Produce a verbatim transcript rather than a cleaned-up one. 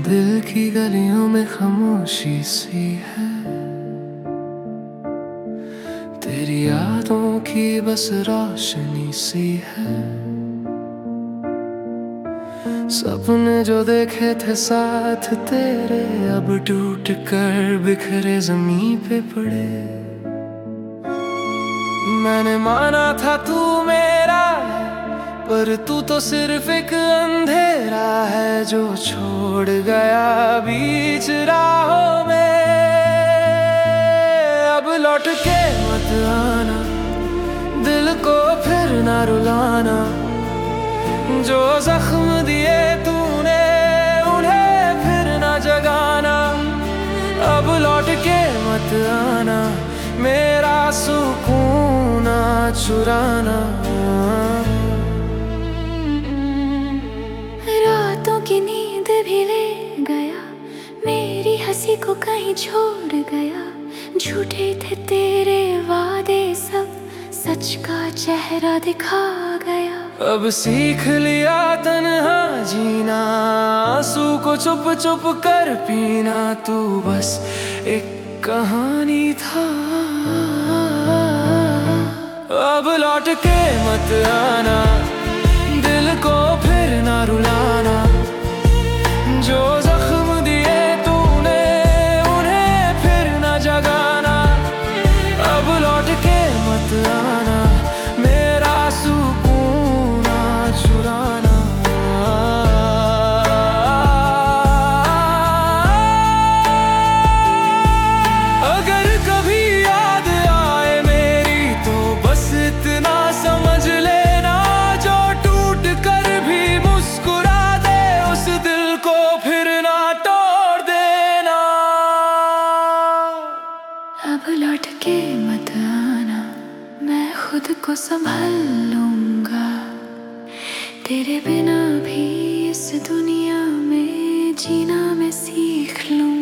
दिल की गलियों में खामोशी सी है, तेरी यादों की बस रोशनी सी है। सपने जो देखे थे साथ तेरे अब टूट कर बिखरे जमीन पे पड़े। मैंने माना था तू मेरा है, पर तू तो सिर्फ एक अंधेरा है जो छोड़ गया बीच राहों में। अब लौट के मत आना, दिल को फिर ना रुलाना, जो जख्म दिए तूने उन्हें फिर ना जगाना। अब लौट के मत आना, मेरा सुकून ना चुराना। रातों की नींद भी ले गया, मेरी हंसी को कहीं छोड़ गया। झूठे थे तेरे वादे सब, सच का चेहरा दिखा गया। अब सीख लिया तन्हा जीना, आंसू को चुप चुप कर पीना। तू बस एक कहानी था, अब लौट के मत आना, दिल को फिर ना रुलाना, जो जख्म दिए तूने उन्हें फिर ना जगाना। अब लौट के मत आना, मेरा सुकून ना चुराना। अगर कभी याद आए मेरी तो बस इतना समझ लेना, जो टूट कर भी मुस्कुरा दे उस दिल को फिर ना तोड़ देना। अब लौट के मत आना, मैं खुद को संभाल लूंगा। तेरे बिना भी इस दुनिया में जीना मैं सीख लूंगा।